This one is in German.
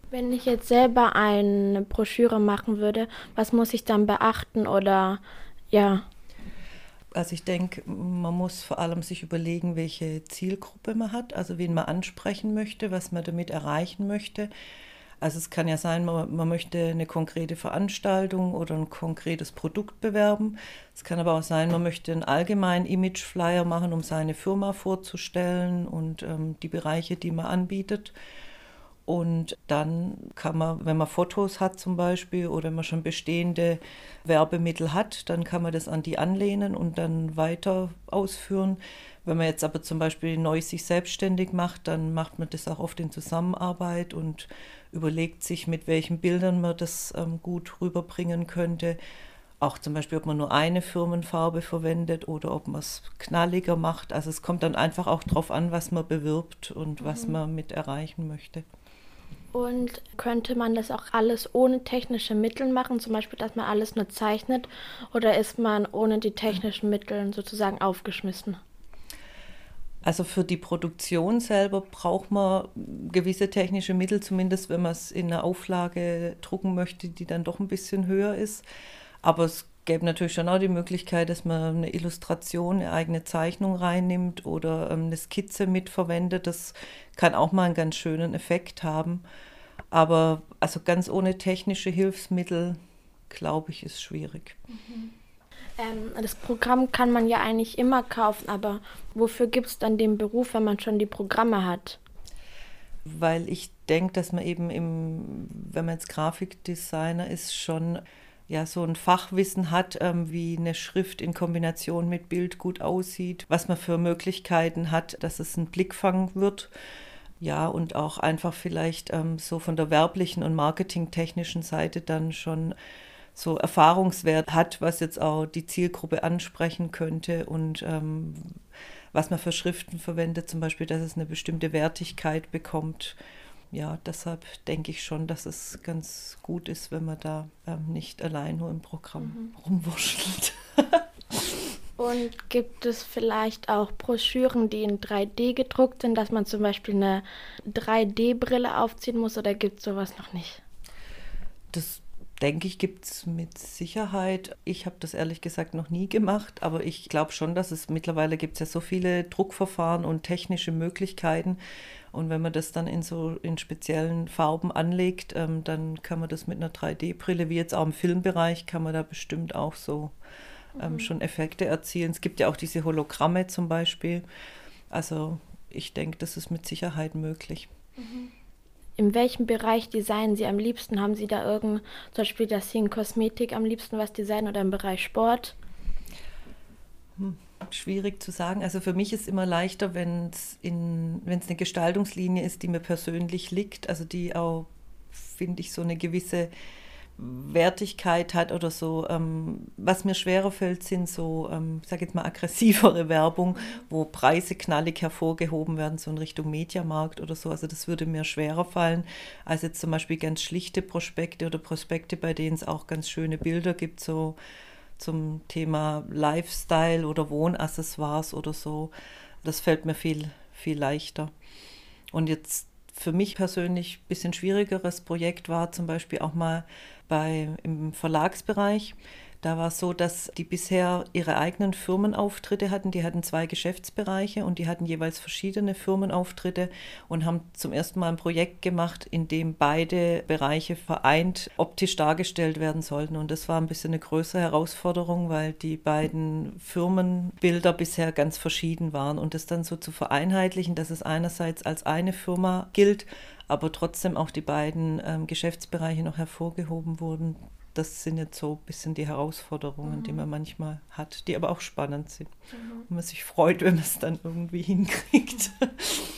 Wenn ich jetzt selber eine Broschüre machen würde, was muss ich dann beachten oder ja. Also ich denke, man muss vor allem sich überlegen, welche Zielgruppe man hat, also wen man ansprechen möchte, was man damit erreichen möchte. Also es kann ja sein, man möchte eine konkrete Veranstaltung oder ein konkretes Produkt bewerben. Es kann aber auch sein, man möchte einen allgemeinen Imageflyer machen, um seine Firma vorzustellen und die Bereiche, die man anbietet. Und dann kann man, wenn man Fotos hat zum Beispiel oder wenn man schon bestehende Werbemittel hat, dann kann man das an die anlehnen und dann weiter ausführen. Wenn man jetzt aber zum Beispiel neu sich selbstständig macht, dann macht man das auch oft in Zusammenarbeit und überlegt sich, mit welchen Bildern man das gut rüberbringen könnte. Auch zum Beispiel, ob man nur eine Firmenfarbe verwendet oder ob man es knalliger macht. Also es kommt dann einfach auch darauf an, was man bewirbt und was man mit erreichen möchte. Und könnte man das auch alles ohne technische Mittel machen, zum Beispiel, dass man alles nur zeichnet, oder ist man ohne die technischen Mittel sozusagen aufgeschmissen? Also für die Produktion selber braucht man gewisse technische Mittel, zumindest wenn man es in einer Auflage drucken möchte, die dann doch ein bisschen höher ist. Aber es gäbe natürlich schon auch die Möglichkeit, dass man eine Illustration, eine eigene Zeichnung reinnimmt oder eine Skizze mitverwendet. Das kann auch mal einen ganz schönen Effekt haben. Aber also ganz ohne technische Hilfsmittel, glaube ich, ist schwierig. Das Programm kann man ja eigentlich immer kaufen, aber wofür gibt es dann den Beruf, wenn man schon die Programme hat? Weil ich denke, dass man eben wenn man jetzt Grafikdesigner ist, schon ja so ein Fachwissen hat, wie eine Schrift in Kombination mit Bild gut aussieht, was man für Möglichkeiten hat, dass es ein Blickfang wird. Ja, und auch einfach vielleicht so von der werblichen und marketingtechnischen Seite dann schon so Erfahrungswert hat, was jetzt auch die Zielgruppe ansprechen könnte und was man für Schriften verwendet, zum Beispiel, dass es eine bestimmte Wertigkeit bekommt. Ja, deshalb denke ich schon, dass es ganz gut ist, wenn man da nicht allein nur im Programm rumwurschtelt. Und gibt es vielleicht auch Broschüren, die in 3D gedruckt sind, dass man zum Beispiel eine 3D-Brille aufziehen muss, oder gibt es sowas noch nicht? Das denke ich, gibt es mit Sicherheit. Ich habe das ehrlich gesagt noch nie gemacht, aber ich glaube schon, dass es mittlerweile gibt es ja so viele Druckverfahren und technische Möglichkeiten. Und wenn man das dann in speziellen Farben anlegt, dann kann man das mit einer 3D-Brille, wie jetzt auch im Filmbereich, kann man da bestimmt auch so schon Effekte erzielen. Es gibt ja auch diese Hologramme zum Beispiel. Also ich denke, das ist mit Sicherheit möglich. In welchem Bereich designen Sie am liebsten? Haben Sie da zum Beispiel, dass Sie in Kosmetik am liebsten was designen oder im Bereich Sport? Schwierig zu sagen. Also für mich ist immer leichter, wenn es eine Gestaltungslinie ist, die mir persönlich liegt, also die auch, finde ich, so eine gewisse Wertigkeit hat oder so. Was mir schwerer fällt, sind so, ich sage jetzt mal, aggressivere Werbung, wo Preise knallig hervorgehoben werden, so in Richtung Mediamarkt oder so. Also das würde mir schwerer fallen, als jetzt zum Beispiel ganz schlichte Prospekte oder Prospekte, bei denen es auch ganz schöne Bilder gibt, so zum Thema Lifestyle oder Wohnaccessoires oder so. Das fällt mir viel leichter. Und jetzt für mich persönlich ein bisschen schwierigeres Projekt war zum Beispiel auch mal im Verlagsbereich. Da war es so, dass die bisher ihre eigenen Firmenauftritte hatten. Die hatten 2 Geschäftsbereiche und die hatten jeweils verschiedene Firmenauftritte und haben zum ersten Mal ein Projekt gemacht, in dem beide Bereiche vereint optisch dargestellt werden sollten. Und das war ein bisschen eine größere Herausforderung, weil die beiden Firmenbilder bisher ganz verschieden waren. Und das dann so zu vereinheitlichen, dass es einerseits als eine Firma gilt, aber trotzdem auch die beiden Geschäftsbereiche noch hervorgehoben wurden. Das sind jetzt so ein bisschen die Herausforderungen, die man manchmal hat, die aber auch spannend sind. Und man sich freut, wenn man es dann irgendwie hinkriegt.